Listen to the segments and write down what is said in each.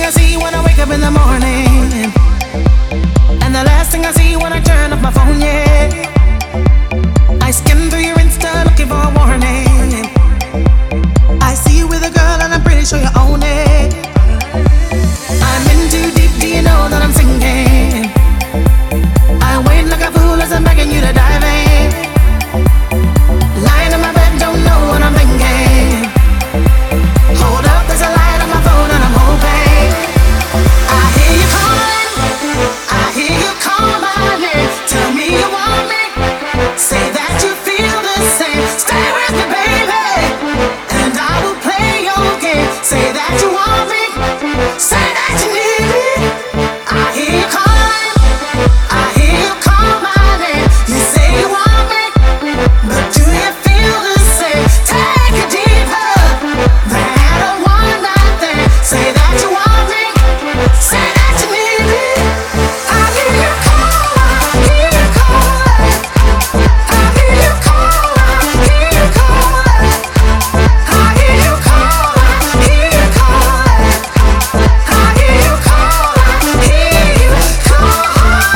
I see when I wake up in the morning, and the last thing I see when I turn off my phone, yeah. I skim through your Insta looking for a warning. I see you with a girl and I'm pretty sure you own it. I'm in too deep, do you know that I'm sinking? I wait like a fool as I'm begging you to dive in. Lying in my bed, don't know what I'm thinking. Hold up, there's a light on my phone and I'm hoping. I hear you calling, I hear you call my name. Tell me you want me, say that you feel the same. Stay with me, baby, and I will play your game. Say that you want me, say that you need me. I hear you calling, I hear you call my name. You say you want me, but do you feel the same? Take it deeper than a one night thing. Say that you want me, say that you need me. I hear you call, I hear you call, I hear you call, I hear you call, I hear you call, I hear you call, I hear you call, I hear you call.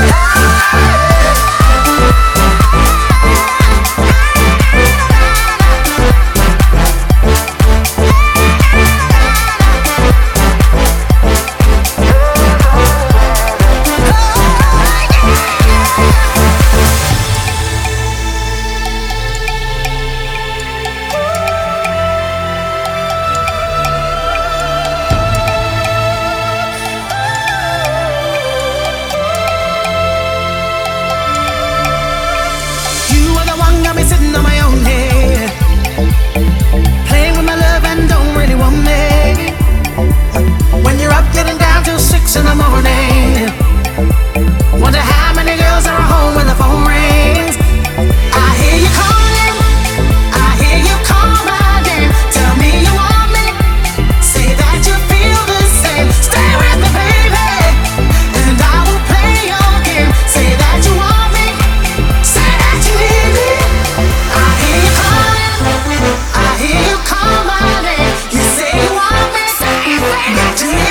You are the one got me sitting on my own head, playing with my love and don't really want me. When you're up getting down till 6 in the morning, wonder how many girls are at home when the phone rings. I hear you calling, I hear you call my name. Tell me you want me, say that you feel the same. Stay with me, baby, and I will play your game. Say that you want me, say that you need me. I hear you calling, I hear you call my name. You say you want me, but do you